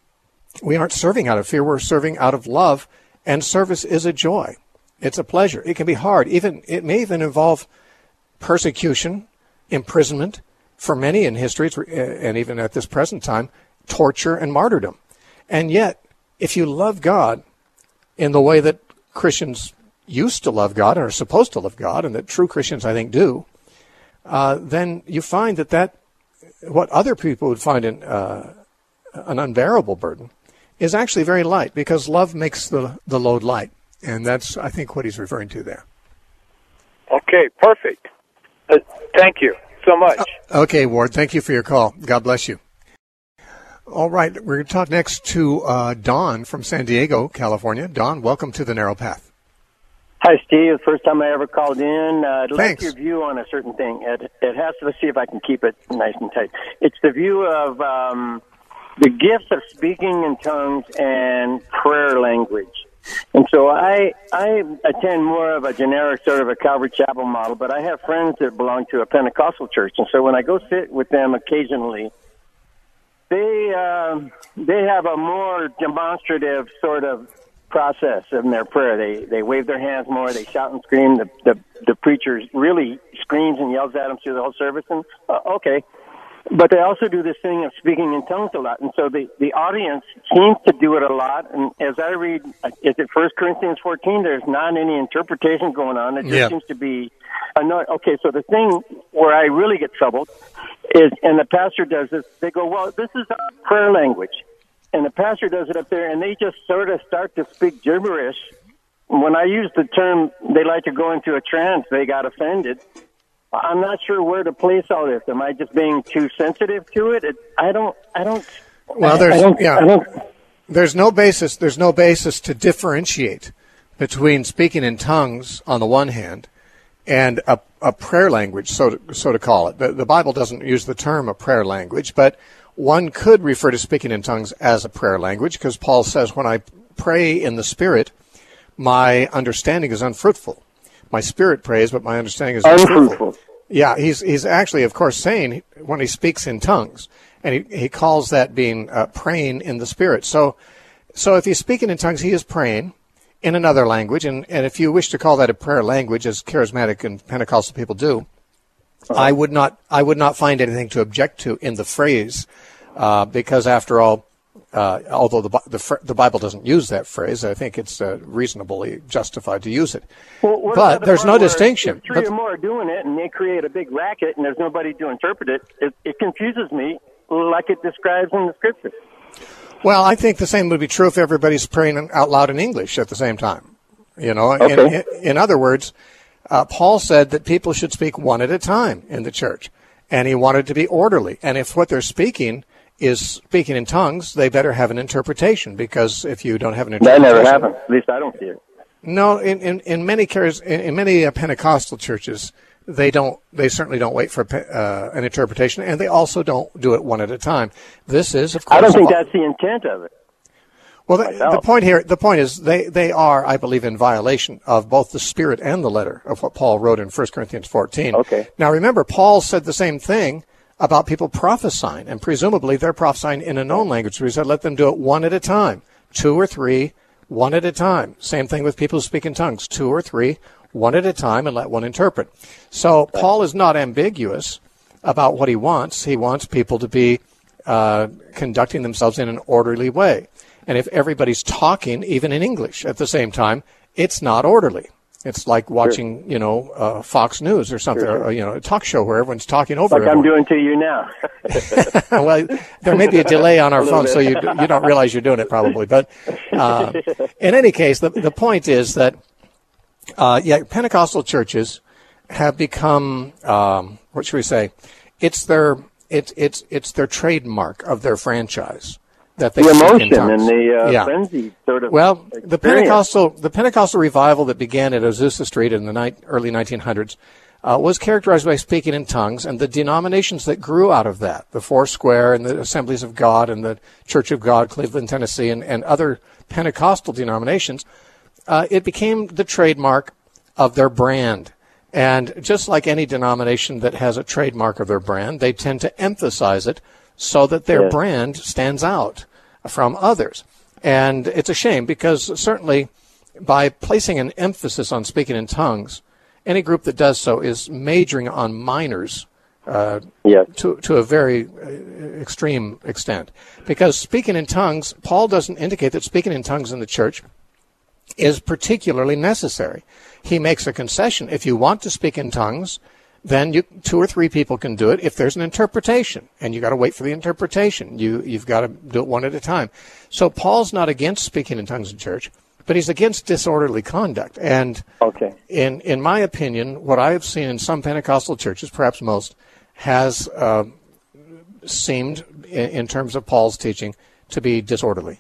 we aren't serving out of fear, we're serving out of love, and service is a joy. It's a pleasure. It can be hard. Even it may even involve persecution, imprisonment, for many in history, and even at this present time, torture and martyrdom. And yet, if you love God in the way that Christians used to love God and are supposed to love God, and that true Christians, I think, do, uh, then you find that, that what other people would find an, uh, an unbearable burden is actually very light, because love makes the, the load light. And that's, I think, what he's referring to there. Okay, perfect. Uh, thank you so much. Uh, okay, Ward, thank you for your call. God bless you. All right, we're going to talk next to uh, Don from San Diego, California. Don, welcome to the Narrow Path. Hi, Steve. First time I ever called in. Uh, I'd Thanks. like your view on a certain thing. It, it has to, let's see if I can keep it nice and tight. It's the view of um, the gifts of speaking in tongues and prayer language. And so I I attend more of a generic sort of a Calvary Chapel model, but I have friends that belong to a Pentecostal church. And so when I go sit with them occasionally, they uh, they have a more demonstrative sort of process in their prayer. They they wave their hands more, they shout and scream. The the, the preacher really screams and yells at them through the whole service. And uh, okay. But they also do this thing of speaking in tongues a lot. And so the, the audience seems to do it a lot. And as I read, is it First Corinthians fourteen? There's not any interpretation going on. It just yeah. seems to be annoying. Okay, so the thing where I really get troubled is, and the pastor does this, they go, well, this is our prayer language. And the pastor does it up there, and they just sort of start to speak gibberish. When I use the term, they like to go into a trance, they got offended. I'm not sure where to place all this. Am I just being too sensitive to it? it I don't. I don't. Well, there's I don't, yeah. I don't, there's no basis. There's no basis to differentiate between speaking in tongues on the one hand and a, a prayer language, so to, so to call it. The, the Bible doesn't use the term a prayer language, but one could refer to speaking in tongues as a prayer language, because Paul says, "When I pray in the Spirit, my understanding is unfruitful. My spirit prays, but my understanding is unfruitful." Yeah, he's he's actually, of course, saying when he speaks in tongues, and he, he calls that being uh, praying in the Spirit. So, so if he's speaking in tongues, he is praying in another language, and, and if you wish to call that a prayer language, as charismatic and Pentecostal people do, uh-huh. I would not I would not find anything to object to in the phrase, uh, because after all, Uh, although the, the the Bible doesn't use that phrase, I think it's uh, reasonably justified to use it. Well, what but the there's no distinction. If three or more are doing it, and they create a big racket, and there's nobody to interpret it, it, it confuses me, like it describes in the Scripture. Well, I think the same would be true if everybody's praying out loud in English at the same time. You know, okay. in, in, in other words, uh, Paul said that people should speak one at a time in the church, and he wanted to be orderly. And if what they're speaking is speaking in tongues, they better have an interpretation, because if you don't have an interpretation... That never happens. At least I don't see it. No, in, in, in many cases, in, in many uh, Pentecostal churches, they don't. They certainly don't wait for uh, an interpretation, and they also don't do it one at a time. This is, of course... I don't think that's the intent of it. Well, the, the point here, the point is, they, they are, I believe, in violation of both the spirit and the letter of what Paul wrote in First Corinthians fourteen. Okay. Now, remember, Paul said the same thing about people prophesying, and presumably they're prophesying in a known language. So he said, let them do it one at a time, two or three, one at a time. Same thing with people who speak in tongues, two or three, one at a time, and let one interpret. So Paul is not ambiguous about what he wants. He wants people to be uh, conducting themselves in an orderly way. And if everybody's talking, even in English, at the same time, it's not orderly. It's like watching, sure. you know, uh, Fox News or something, sure. or, you know, a talk show where everyone's talking over Like everyone. I'm doing to you now. Well, there may be a delay on our phone, so you you don't realize you're doing it probably. But uh, in any case, the the point is that, uh, yeah, Pentecostal churches have become, um, what should we say? It's their it's it's it's their trademark of their franchise. That they the emotion in tongues. and the uh, yeah. frenzy sort of well experience. the Pentecostal the Pentecostal revival that began at Azusa Street in the ni- early nineteen hundreds uh, was characterized by speaking in tongues, and the denominations that grew out of that, the Foursquare and the Assemblies of God and the Church of God, Cleveland, Tennessee, and, and other Pentecostal denominations, uh, it became the trademark of their brand. And just like any denomination that has a trademark of their brand, they tend to emphasize it so that their Yes. brand stands out from others. And it's a shame because certainly by placing an emphasis on speaking in tongues, any group that does so is majoring on minors uh, Yes. to, to a very uh, extreme extent. Because speaking in tongues, Paul doesn't indicate that speaking in tongues in the church is particularly necessary. He makes a concession. If you want to speak in tongues, then you, two or three people can do it if there's an interpretation, and you got to wait for the interpretation. You, you've got to do it one at a time. So Paul's not against speaking in tongues in church, but he's against disorderly conduct. And Okay. in in my opinion, what I have seen in some Pentecostal churches, perhaps most, has uh, seemed, in, in terms of Paul's teaching, to be disorderly.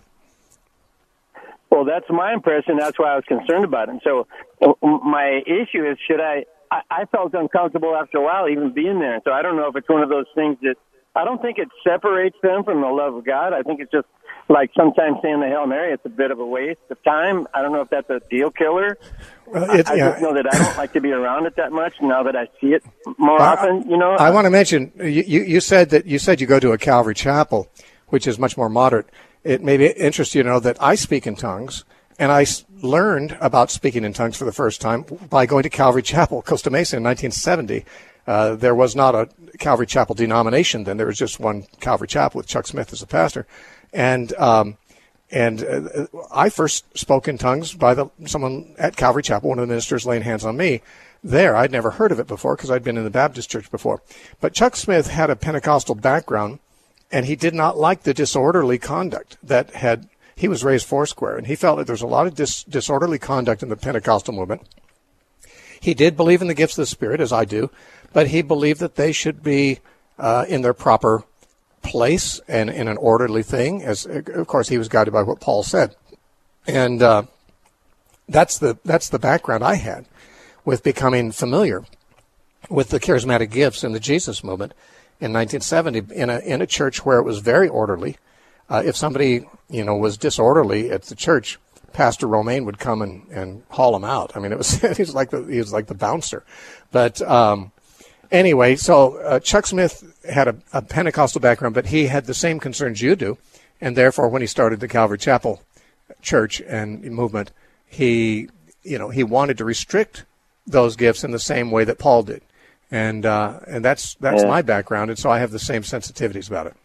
Well, that's my impression. That's why I was concerned about it. And so uh, my issue is, should I, I, I felt uncomfortable after a while even being there. And so I don't know if it's one of those things that, I don't think it separates them from the love of God. I think it's just like sometimes saying the Hail Mary, it's a bit of a waste of time. I don't know if that's a deal killer. Well, it, I, I yeah. just know that I don't like to be around it that much now that I see it more I, often, you know. I want to mention, you, you, you said that you said you go to a Calvary Chapel, which is much more moderate. It may be interest you to know that I speak in tongues, and I s- learned about speaking in tongues for the first time by going to Calvary Chapel, Costa Mesa, in nineteen seventy. Uh, there was not a Calvary Chapel denomination then. There was just one Calvary Chapel with Chuck Smith as a pastor. And um, and uh, I first spoke in tongues by the someone at Calvary Chapel, one of the ministers laying hands on me there. I'd never heard of it before because I'd been in the Baptist church before. But Chuck Smith had a Pentecostal background, and he did not like the disorderly conduct that had, he was raised Foursquare, and he felt that there's a lot of dis, disorderly conduct in the Pentecostal movement. He did believe in the gifts of the Spirit, as I do, but he believed that they should be uh, in their proper place and in an orderly thing. As of course, he was guided by what Paul said, and uh, that's the that's the background I had with becoming familiar with the charismatic gifts in the Jesus movement in nineteen seventy in a in a church where it was very orderly. Uh, if somebody you know was disorderly at the church, Pastor Romaine would come and, and haul him out. I mean, it was he was like the he was like the bouncer. But um, anyway, so uh, Chuck Smith had a, a Pentecostal background, but he had the same concerns you do, and therefore, when he started the Calvary Chapel Church and movement, he you know he wanted to restrict those gifts in the same way that Paul did, and uh, and that's that's Yeah. my background, and so I have the same sensitivities about it.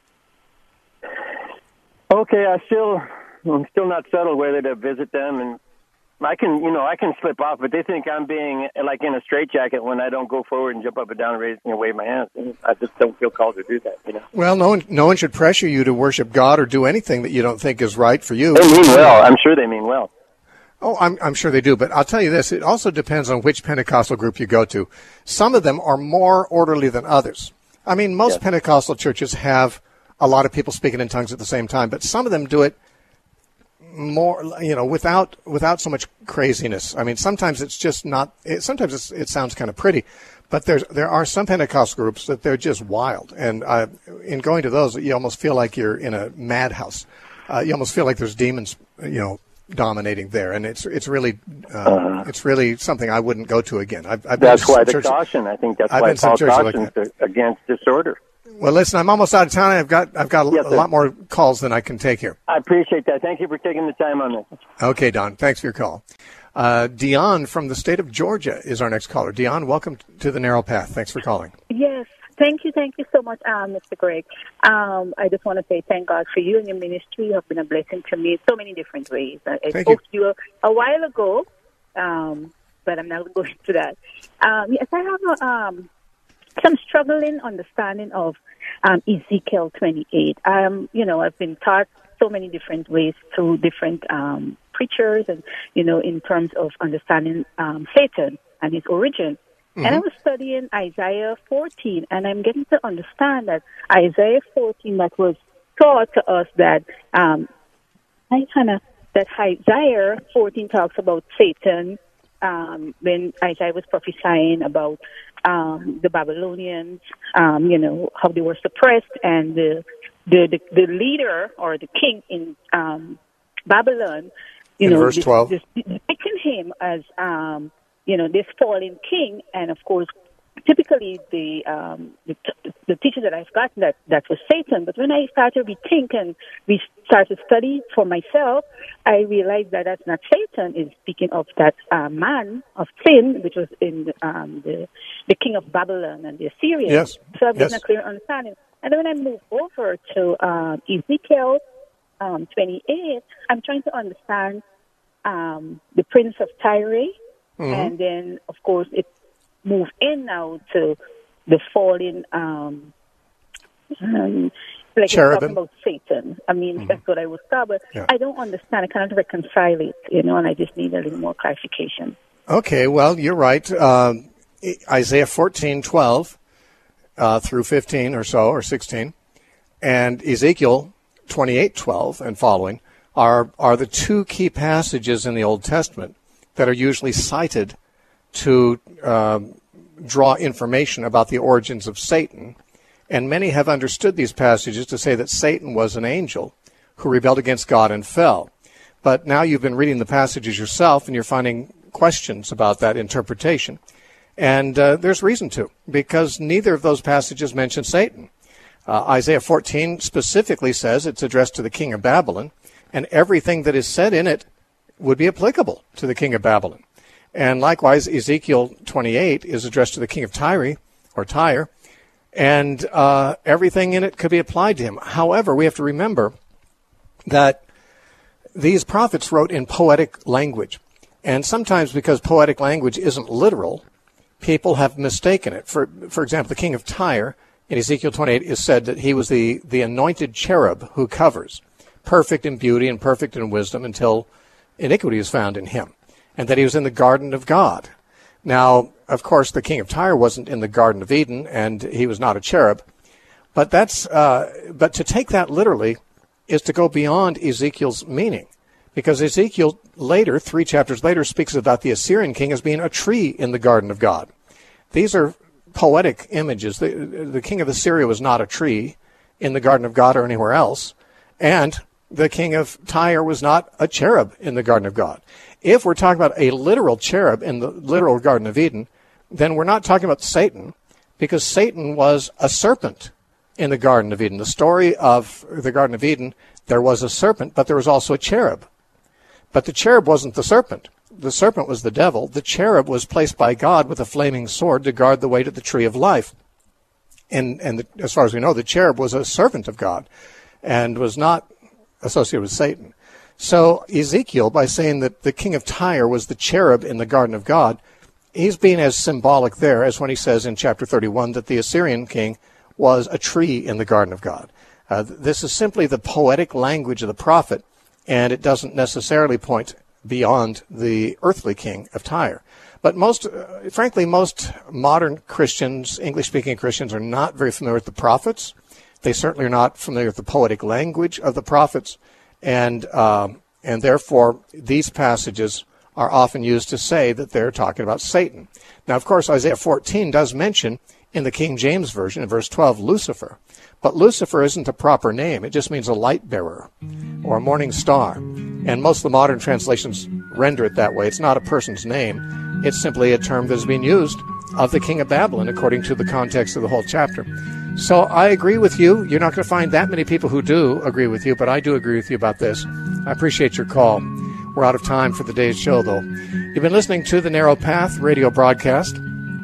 Okay, I still, I'm still not settled whether to visit them, and I can, you know, I can slip off, but they think I'm being like in a straitjacket when I don't go forward and jump up and down and raise, you know, wave my hands. And I just don't feel called to do that, you know. Well, no one, no one should pressure you to worship God or do anything that you don't think is right for you. They mean well. I'm sure they mean well. Oh, I'm, I'm sure they do, but I'll tell you this, it also depends on which Pentecostal group you go to. Some of them are more orderly than others. I mean, most Yes. Pentecostal churches have a lot of people speaking in tongues at the same time, but some of them do it more, you know, without without so much craziness. I mean, sometimes it's just not, it, sometimes it's, it sounds kind of pretty, but there's, there are some Pentecostal groups that they're just wild. And uh, in going to those, you almost feel like you're in a madhouse. Uh, you almost feel like there's demons, you know, dominating there, and it's it's really uh, Uh-huh. it's really something I wouldn't go to again. I've, I've That's been to why some the churches- caution. I think that's I've why been to some Paul churches like cautions that. against disorder. Well, listen, I'm almost out of time. I've got I've got a, Yes, a sir. lot more calls than I can take here. I appreciate that. Thank you for taking the time on this. Okay, Don, thanks for your call. Uh, Dion from the state of Georgia is our next caller. Dion, welcome to the Narrow Path. Thanks for calling. Yes, thank you, thank you so much, um, Mister Greg. Um, I just want to say thank God for you and your ministry. You have been a blessing to me in so many different ways. I, I Thank spoke to you a, a while ago, um, but I'm not going to that. Um, yes, I have a, um, some struggling understanding of um, Ezekiel twenty-eight. Um, you know, I've been taught so many different ways through different um, preachers, and you know, in terms of understanding um, Satan and his origin. Mm-hmm. And I was studying Isaiah fourteen, and I'm getting to understand that Isaiah fourteen, that was taught to us that um, I kind of that Isaiah fourteen talks about Satan. Um, when Isaiah was prophesying about um, the Babylonians, um, you know, how they were suppressed, and the the the, the leader or the king in um, Babylon, you In know, verse twelve. depicting him as um, you know, this fallen king, and of course, typically the, um, the the teacher that I've gotten that that was Satan. But when I started to rethink and we started to study for myself, I realized that that's not Satan. Is speaking of that uh, man of sin, which was in um, the the king of Babylon and the Assyrians. Yes. So I've yes. gotten a clear understanding. And then when I move over to um, Ezekiel um, twenty-eight, I'm trying to understand um, the prince of Tyre, mm-hmm. and then of course it moved in now to the fallen, um, um, like it's talking about Satan. I mean, mm-hmm. that's what I was taught, but yeah. I don't understand. I cannot reconcile it, you know, and I just need a little more clarification. Okay, well, you're right. Um, Isaiah fourteen twelve uh, through fifteen or so, or sixteen, and Ezekiel twenty-eight twelve and following are are the two key passages in the Old Testament that are usually cited to uh, draw information about the origins of Satan. And many have understood these passages to say that Satan was an angel who rebelled against God and fell. But now you've been reading the passages yourself, and you're finding questions about that interpretation. And uh, there's reason to, because neither of those passages mention Satan. Uh, Isaiah fourteen specifically says it's addressed to the king of Babylon, and everything that is said in it would be applicable to the king of Babylon. And likewise, Ezekiel twenty-eight is addressed to the king of Tyre, or Tyre, and uh, everything in it could be applied to him. However, we have to remember that these prophets wrote in poetic language. And sometimes because poetic language isn't literal, people have mistaken it. For for example, the king of Tyre in Ezekiel twenty-eight is said that he was the, the anointed cherub who covers, perfect in beauty and perfect in wisdom until iniquity is found in him, and that he was in the garden of God. Now, of course, the king of Tyre wasn't in the Garden of Eden, and he was not a cherub. But that's uh, but to take that literally is to go beyond Ezekiel's meaning, because Ezekiel later, three chapters later, speaks about the Assyrian king as being a tree in the garden of God. These are poetic images. The, the king of Assyria was not a tree in the garden of God or anywhere else, and the king of Tyre was not a cherub in the garden of God. If we're talking about a literal cherub in the literal Garden of Eden, then we're not talking about Satan, because Satan was a serpent in the Garden of Eden. The story of the Garden of Eden, there was a serpent, but there was also a cherub. But the cherub wasn't the serpent. The serpent was the devil. The cherub was placed by God with a flaming sword to guard the way to the tree of life. And, and the, as far as we know, the cherub was a servant of God and was not associated with Satan. So Ezekiel, by saying that the king of Tyre was the cherub in the garden of God, he's being as symbolic there as when he says in chapter thirty-one that the Assyrian king was a tree in the garden of God. Uh, this is simply the poetic language of the prophet, and it doesn't necessarily point beyond the earthly king of Tyre. But most, uh, frankly, most modern Christians, English-speaking Christians, are not very familiar with the prophets. They certainly are not familiar with the poetic language of the prophets. And um, and therefore, these passages are often used to say that they're talking about Satan. Now, of course, Isaiah fourteen does mention in the King James Version, in verse twelve, Lucifer. But Lucifer isn't a proper name. It just means a light bearer or a morning star. And most of the modern translations render it that way. It's not a person's name. It's simply a term that is being used of the king of Babylon, according to the context of the whole chapter. So I agree with you. You're not going to find that many people who do agree with you, but I do agree with you about this. I appreciate your call. We're out of time for the day's show, though. You've been listening to the Narrow Path radio broadcast.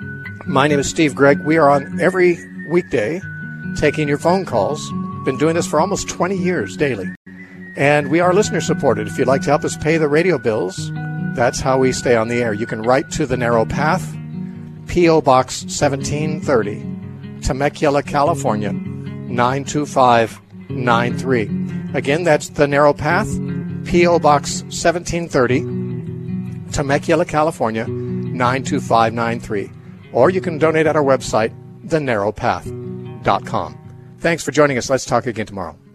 My name is Steve Gregg. We are on every weekday taking your phone calls. Been doing this for almost twenty years daily. And we are listener-supported. If you'd like to help us pay the radio bills, that's how we stay on the air. You can write to the Narrow Path, P O. Box seventeen thirty, Temecula, California, nine two five nine three. Again, that's the Narrow Path, P O. Box seventeen thirty, Temecula, California, nine two five nine three. Or you can donate at our website, the narrow path dot com. Thanks for joining us. Let's talk again tomorrow.